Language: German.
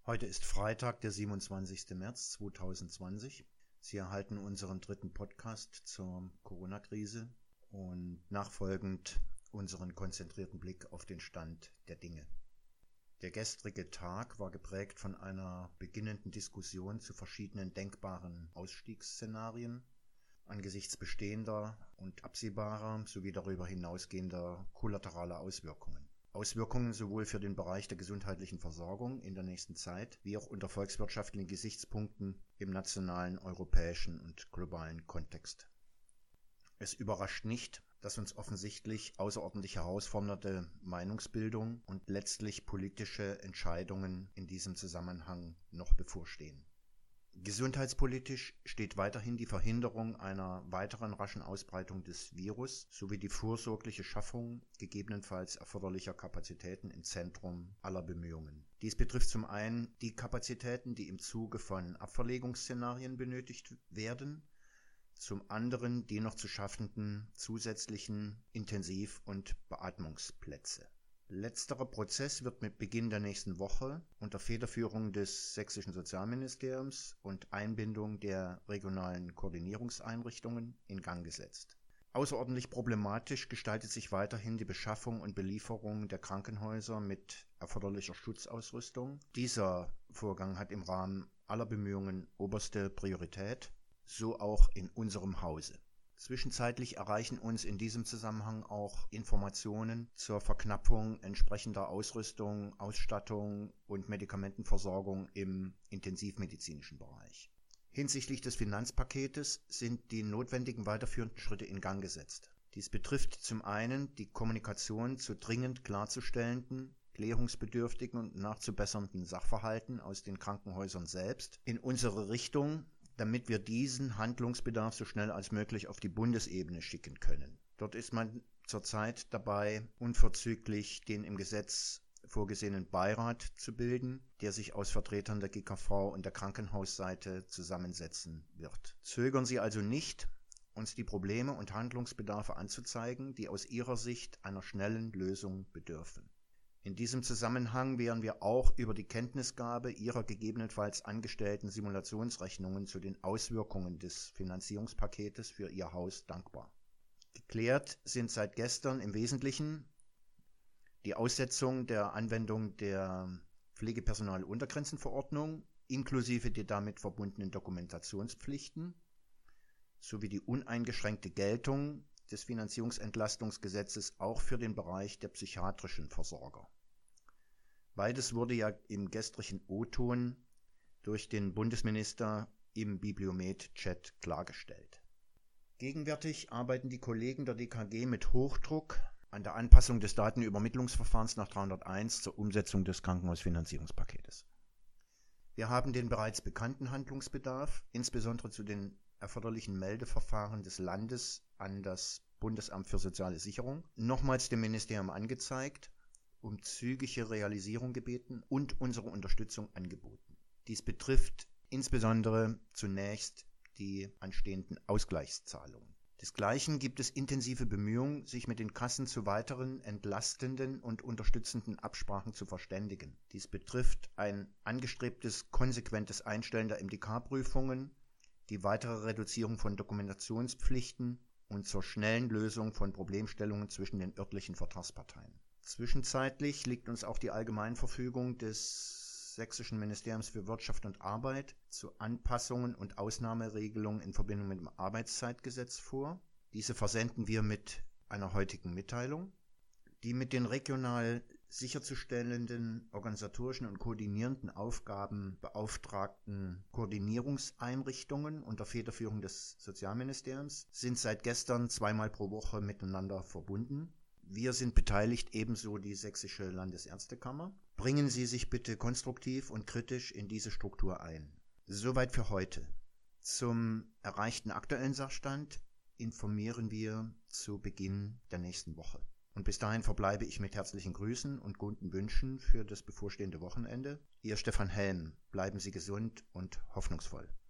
Heute ist Freitag, der 27. März 2020. Sie erhalten unseren dritten Podcast zur Corona-Krise und nachfolgend unseren konzentrierten Blick auf den Stand der Dinge. Der gestrige Tag war geprägt von einer beginnenden Diskussion zu verschiedenen denkbaren Ausstiegsszenarien angesichts bestehender und absehbarer sowie darüber hinausgehender kollateraler Auswirkungen. Auswirkungen sowohl für den Bereich der gesundheitlichen Versorgung in der nächsten Zeit, wie auch unter volkswirtschaftlichen Gesichtspunkten im nationalen, europäischen und globalen Kontext. Es überrascht nicht, dass uns offensichtlich außerordentlich herausfordernde Meinungsbildung und letztlich politische Entscheidungen in diesem Zusammenhang noch bevorstehen. Gesundheitspolitisch steht weiterhin die Verhinderung einer weiteren raschen Ausbreitung des Virus sowie die vorsorgliche Schaffung gegebenenfalls erforderlicher Kapazitäten im Zentrum aller Bemühungen. Dies betrifft zum einen die Kapazitäten, die im Zuge von Abverlegungsszenarien benötigt werden, zum anderen die noch zu schaffenden zusätzlichen Intensiv- und Beatmungsplätze. Letzterer Prozess wird mit Beginn der nächsten Woche unter Federführung des sächsischen Sozialministeriums und Einbindung der regionalen Koordinierungseinrichtungen in Gang gesetzt. Außerordentlich problematisch gestaltet sich weiterhin die Beschaffung und Belieferung der Krankenhäuser mit erforderlicher Schutzausrüstung. Dieser Vorgang hat im Rahmen aller Bemühungen oberste Priorität, so auch in unserem Hause. Zwischenzeitlich erreichen uns in diesem Zusammenhang auch Informationen zur Verknappung entsprechender Ausrüstung, Ausstattung und Medikamentenversorgung im intensivmedizinischen Bereich. Hinsichtlich des Finanzpaketes sind die notwendigen weiterführenden Schritte in Gang gesetzt. Dies betrifft zum einen die Kommunikation zu dringend klarzustellenden, klärungsbedürftigen und nachzubessernden Sachverhalten aus den Krankenhäusern selbst in unsere Richtung, damit wir diesen Handlungsbedarf so schnell als möglich auf die Bundesebene schicken können. Dort ist man zurzeit dabei, unverzüglich den im Gesetz vorgesehenen Beirat zu bilden, der sich aus Vertretern der GKV und der Krankenhausseite zusammensetzen wird. Zögern Sie also nicht, uns die Probleme und Handlungsbedarfe anzuzeigen, die aus Ihrer Sicht einer schnellen Lösung bedürfen. In diesem Zusammenhang wären wir auch über die Kenntnisgabe Ihrer gegebenenfalls angestellten Simulationsrechnungen zu den Auswirkungen des Finanzierungspaketes für Ihr Haus dankbar. Geklärt sind seit gestern im Wesentlichen die Aussetzung der Anwendung der Pflegepersonaluntergrenzenverordnung inklusive der damit verbundenen Dokumentationspflichten sowie die uneingeschränkte Geltung des Finanzierungsentlastungsgesetzes auch für den Bereich der psychiatrischen Versorger. Beides wurde ja im gestrigen O-Ton durch den Bundesminister im Bibliomet-Chat klargestellt. Gegenwärtig arbeiten die Kollegen der DKG mit Hochdruck an der Anpassung des Datenübermittlungsverfahrens nach 301 zur Umsetzung des Krankenhausfinanzierungspaketes. Wir haben den bereits bekannten Handlungsbedarf, insbesondere zu den erforderlichen Meldeverfahren des Landes an das Bundesamt für Soziale Sicherung, nochmals dem Ministerium angezeigt, um zügige Realisierung gebeten und unsere Unterstützung angeboten. Dies betrifft insbesondere zunächst die anstehenden Ausgleichszahlungen. Desgleichen gibt es intensive Bemühungen, sich mit den Kassen zu weiteren entlastenden und unterstützenden Absprachen zu verständigen. Dies betrifft ein angestrebtes, konsequentes Einstellen der MDK-Prüfungen, die weitere Reduzierung von Dokumentationspflichten und zur schnellen Lösung von Problemstellungen zwischen den örtlichen Vertragsparteien. Zwischenzeitlich liegt uns auch die Allgemeinverfügung des Sächsischen Ministeriums für Wirtschaft und Arbeit zu Anpassungen und Ausnahmeregelungen in Verbindung mit dem Arbeitszeitgesetz vor. Diese versenden wir mit einer heutigen Mitteilung. Die mit den regional sicherzustellenden organisatorischen und koordinierenden Aufgaben beauftragten Koordinierungseinrichtungen unter Federführung des Sozialministeriums sind seit gestern zweimal pro Woche miteinander verbunden. Wir sind beteiligt, ebenso die Sächsische Landesärztekammer. Bringen Sie sich bitte konstruktiv und kritisch in diese Struktur ein. Soweit für heute. Zum erreichten aktuellen Sachstand informieren wir zu Beginn der nächsten Woche. Und bis dahin verbleibe ich mit herzlichen Grüßen und guten Wünschen für das bevorstehende Wochenende. Ihr Stefan Helm, bleiben Sie gesund und hoffnungsvoll.